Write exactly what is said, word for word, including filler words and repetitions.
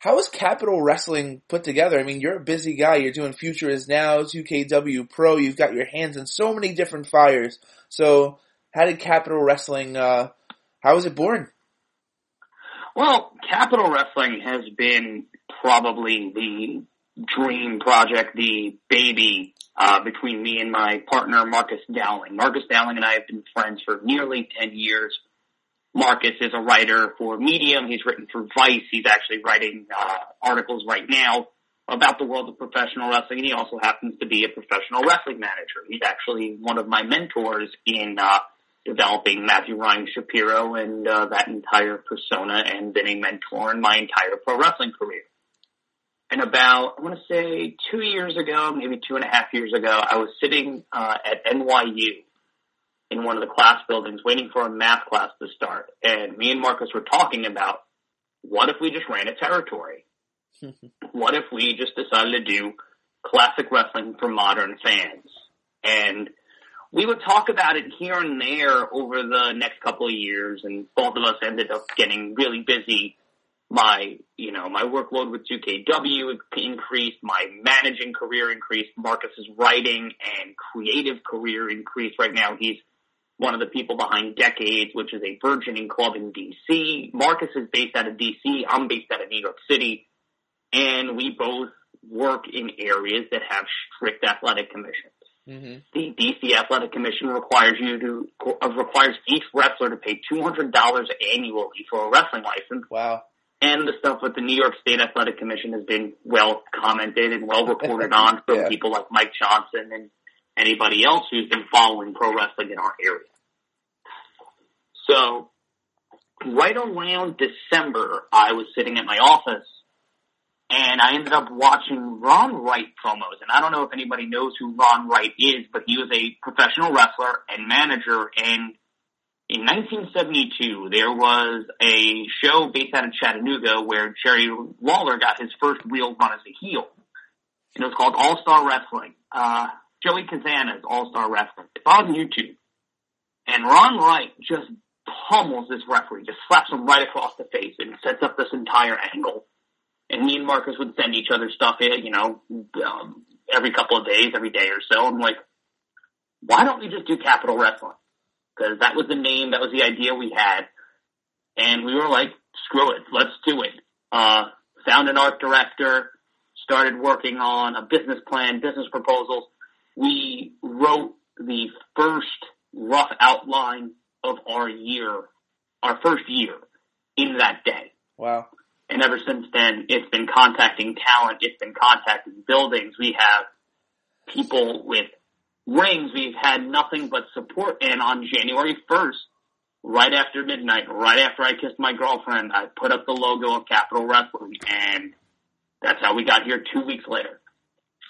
how is Capital Wrestling put together? I mean, you're a busy guy. You're doing Future Is Now, two K W Pro. You've got your hands in so many different fires. So how did Capital Wrestling, uh, how was it born? Well, Capital Wrestling has been probably the dream project, the baby, uh, between me and my partner, Marcus Dowling. Marcus Dowling and I have been friends for nearly ten years. Marcus is a writer for Medium. He's written for Vice. He's actually writing uh, articles right now about the world of professional wrestling, and he also happens to be a professional wrestling manager. He's actually one of my mentors in uh, developing Matthew Ryan Shapiro and uh, that entire persona, and been a mentor in my entire pro wrestling career. And about, I want to say, two years ago, maybe two and a half years ago, I was sitting uh, at N Y U in one of the class buildings waiting for a math class to start. And me and Marcus were talking about, what if we just ran a territory? What if we just decided to do classic wrestling for modern fans? And we would talk about it here and there over the next couple of years, and both of us ended up getting really busy. My, you know, my workload with two K W increased, my managing career increased, Marcus's writing and creative career increased. Right now he's one of the people behind Decades, which is a burgeoning club in D C. Marcus is based out of D C. I'm based out of New York City. And we both work in areas that have strict athletic commissions. Mm-hmm. The D C Athletic Commission requires you to, uh, requires each wrestler to pay two hundred dollars annually for a wrestling license. Wow. And the stuff with the New York State Athletic Commission has been well commented and well reported on from yeah. people like Mike Johnson and anybody else who's been following pro wrestling in our area. So, right around December, I was sitting at my office, and I ended up watching Ron Wright promos. And I don't know if anybody knows who Ron Wright is, but he was a professional wrestler and manager. And in nineteen seventy-two, there was a show based out of Chattanooga where Jerry Lawler got his first real run as a heel. And it was called All-Star Wrestling. Uh, Joey Kazana's All-Star Wrestling. It's on YouTube. And Ron Wright just pummels this referee, just slaps him right across the face and sets up this entire angle. And me and Marcus would send each other stuff, you know, um, every couple of days, every day or so. I'm like, why don't we just do Capital Wrestling? Because that was the name, that was the idea we had. And we were like, screw it, let's do it. Uh, found an art director, started working on a business plan, business proposals. We wrote the first rough outline of our year, our first year, in that day. Wow. And ever since then, it's been contacting talent, it's been contacting buildings. We have people with rings. We've had nothing but support. And on January first, right after midnight, right after I kissed my girlfriend, I put up the logo of Capital Wrestling, and that's how we got here two weeks later.